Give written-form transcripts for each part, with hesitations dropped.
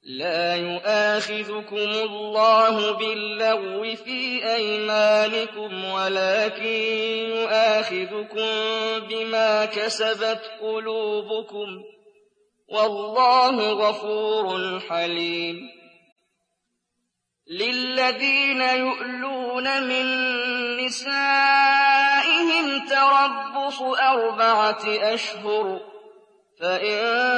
لا يؤاخذكم الله باللغو في أيمانكم ولكن يؤاخذكم بما كسبت قلوبكم والله غفور حليم. للذين يؤلون من نسائهم تربص 4 أشهر فإن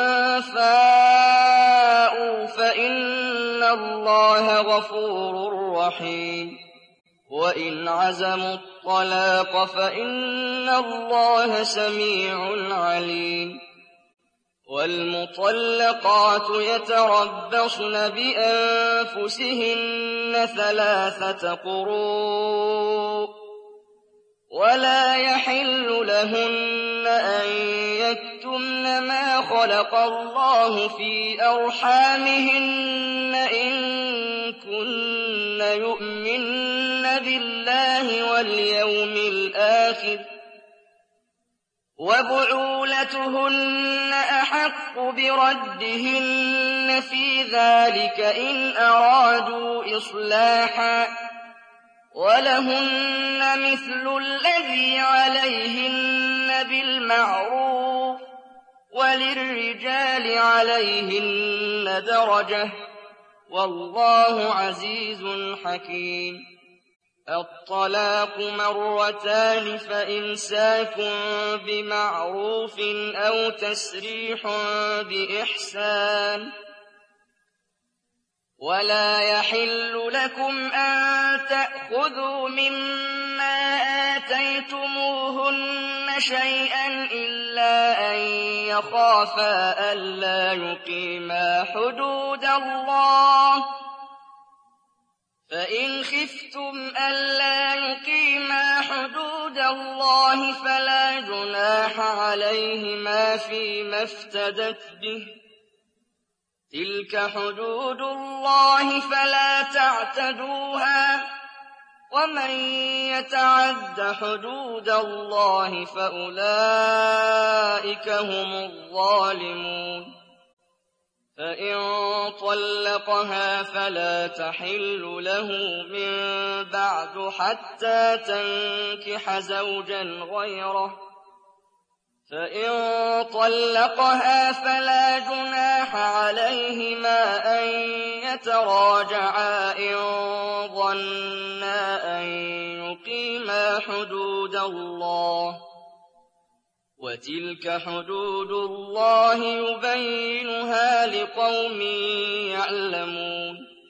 فاءوا فإن الله غفور رحيم. وإن عزموا الطلاق فإن الله سميع عليم. والمطلقات يتربصن بأنفسهن 3 قروء ولا يحل لهن أن يكتمن ما خلق الله في أرحامهن إن كن يؤمن بالله واليوم الآخر وبعولتهن أحق بردهن في ذلك إن أرادوا إصلاحا ولهن مثل الذي عليهن بالمعروف وللرجال عليهن درجة والله عزيز حكيم. الطلاق 2 فإمساك بمعروف أو تسريح بإحسان. ولا يحل لكم أن تأخذوا مما آتيتموهن شيئا إلا أن يخافا ألا يقيما حدود الله فإن خفتم ألا يقيما حدود الله فلا جناح عليهما فيما افتدت به تلك حدود الله فلا تعتدوها ومن يتعد حدود الله فأولئك هم الظالمون. فإن طلقها فلا تحل له من بعد حتى تنكح زوجا غيره فإن طلقها فلا جناح عليهما أن يتراجعا إن ظنا أن يقيما حدود الله وتلك حدود الله يبينها لقوم يعلمون.